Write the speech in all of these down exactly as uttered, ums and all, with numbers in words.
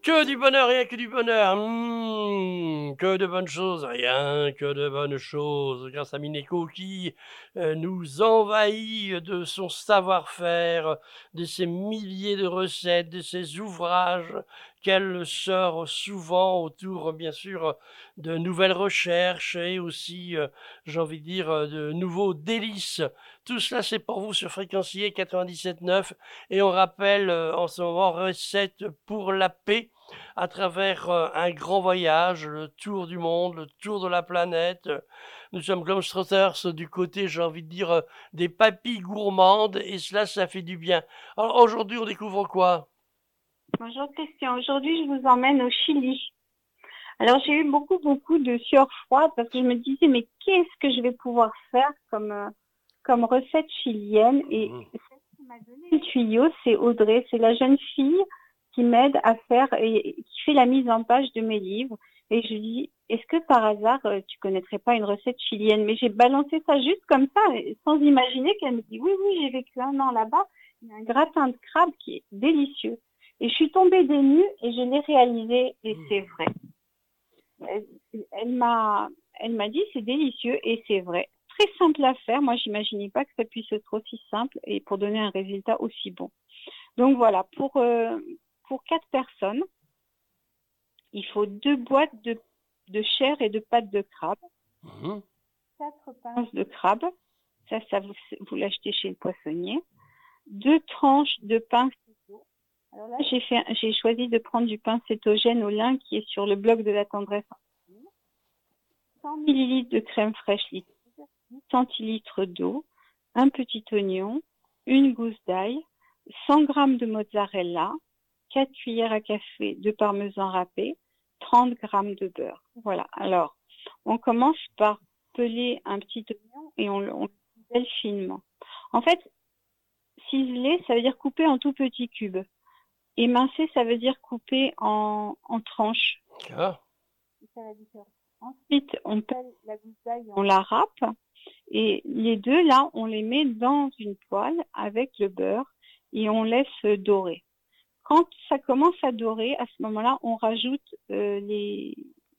Que du bonheur, rien que du bonheur. Mmh, que de bonnes choses, rien que de bonnes choses. Grâce à Mineko qui euh, nous envahit de son savoir-faire, de ses milliers de recettes, de ses ouvrages qu'elle sort souvent autour, bien sûr, de nouvelles recherches et aussi, euh, j'ai envie de dire, euh, de nouveaux délices. Tout cela, c'est pour vous sur Fréquencier quatre-vingt-dix-sept neuf. Et on rappelle euh, en ce moment recette pour la paix à travers euh, un grand voyage, le tour du monde, le tour de la planète. Nous sommes Globetrotters du côté, j'ai envie de dire, euh, des papilles gourmandes et cela, ça fait du bien. Alors aujourd'hui, on découvre quoi? Bonjour Christian, aujourd'hui je vous emmène au Chili. Alors j'ai eu beaucoup beaucoup de sueur froide parce que je me disais mais qu'est-ce que je vais pouvoir faire comme euh, comme recette chilienne et Mmh. celle qui m'a donné le tuyau c'est Audrey, c'est la jeune fille qui m'aide à faire et qui fait la mise en page de mes livres et je lui dis est-ce que par hasard euh, tu connaîtrais pas une recette chilienne, mais j'ai balancé ça juste comme ça sans imaginer qu'elle me dit oui oui j'ai vécu un an là-bas, il y a un gratin de crabe qui est délicieux. Et je suis tombée des nues et je l'ai réalisé et c'est vrai. Elle, elle m'a, elle m'a dit c'est délicieux et c'est vrai. Très simple à faire. Moi, j'imaginais pas que ça puisse être aussi simple et pour donner un résultat aussi bon. Donc voilà, pour euh, pour quatre personnes, il faut deux boîtes de de chair et de pâte de crabe, Mmh. quatre pinces de crabe. Ça, ça vous vous l'achetez chez le poissonnier. Deux tranches de pain. Alors là, j'ai fait, j'ai choisi de prendre du pain cétogène au lin qui est sur le blog de la tendresse. cent millilitres de crème fraîche liquide, dix centilitres d'eau, un petit oignon, une gousse d'ail, cent grammes de mozzarella, quatre cuillères à café de parmesan râpé, trente grammes de beurre. Voilà. Alors, on commence par peler un petit oignon et on, on le cisèle finement. En fait, ciseler, ça veut dire couper en tout petits cubes. Émincer, ça veut dire couper en, en tranches. Ah. C'est ça la différence. Ensuite, on pèle la gousse d'ail, on la râpe. Et les deux, là, on les met dans une poêle avec le beurre et on laisse dorer. Quand ça commence à dorer, à ce moment-là, on rajoute euh, les,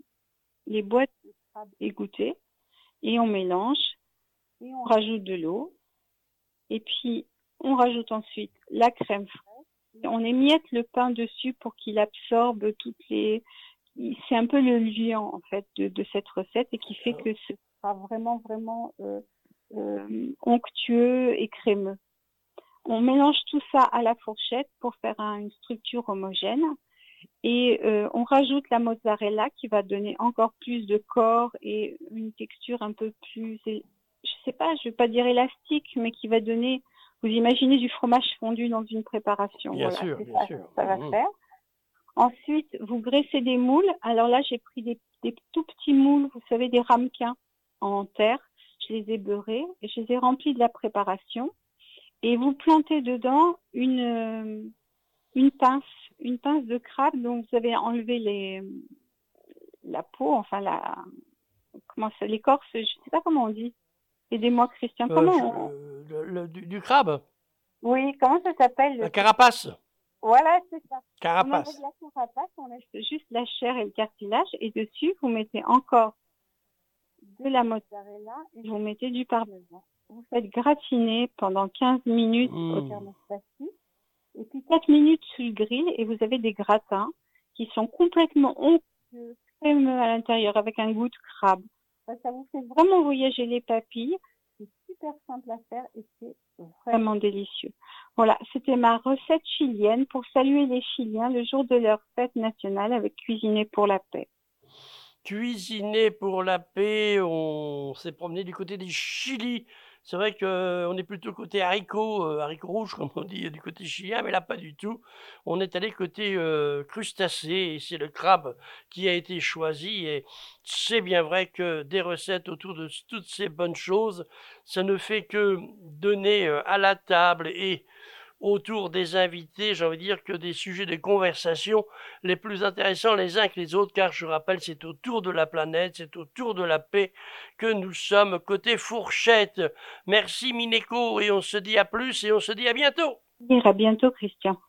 les boîtes de crabe égouttées et on mélange et on rajoute de l'eau. Et puis, on rajoute ensuite la crème fraîche. On émiette le pain dessus pour qu'il absorbe toutes les... C'est un peu le liant, en fait, de, de cette recette et qui fait que ce sera vraiment, vraiment euh, euh, onctueux et crémeux. On mélange tout ça à la fourchette pour faire un, une structure homogène et euh, on rajoute la mozzarella qui va donner encore plus de corps et une texture un peu plus, je sais pas, je vais pas dire élastique, mais qui va donner, vous imaginez du fromage fondu dans une préparation. Bien Voilà, sûr, c'est bien ça, sûr. ça va Mmh. faire. Ensuite, vous graissez des moules. Alors là, j'ai pris des, des tout petits moules, vous savez, des ramequins en terre. Je les ai beurrés et je les ai remplis de la préparation. Et vous plantez dedans une, euh, une pince, une pince de crabe dont vous avez enlevé les, la peau, enfin la, comment ça, l'écorce, je sais pas comment on dit. Aidez-moi, Christian. Euh, Comment je- on, euh, le- le- du, du crabe, oui, comment ça s'appelle la le truc? carapace, Voilà, c'est ça. On enlève carapace. la carapace, on laisse juste la chair et le cartilage et dessus, vous mettez encore de la mozzarella et vous mettez du parmesan. Vous faites gratiner pendant quinze minutes au Mmh. thermostat et puis quatre minutes sous le grill et vous avez des gratins qui sont complètement onctueux, crémeux à l'intérieur avec un goût de crabe. Ça, ça vous fait vraiment voyager les papilles. C'est super simple à faire et c'est vraiment délicieux. Voilà, c'était ma recette chilienne pour saluer les Chiliens le jour de leur fête nationale avec Cuisiner pour la paix. Cuisiner pour la paix, on s'est promené du côté du Chili. C'est vrai qu'on est plutôt côté haricots, euh, haricots rouges, comme on dit du côté chilien, mais là, pas du tout. On est allé côté euh, crustacés, et c'est le crabe qui a été choisi. Et c'est bien vrai que des recettes autour de toutes ces bonnes choses, ça ne fait que donner euh, à la table et autour des invités, j'ai envie de dire que des sujets de conversation les plus intéressants les uns que les autres, car je rappelle, c'est autour de la planète, c'est autour de la paix que nous sommes côté fourchette. Merci Mineko, et on se dit à plus et on se dit à bientôt. À bientôt, Christian.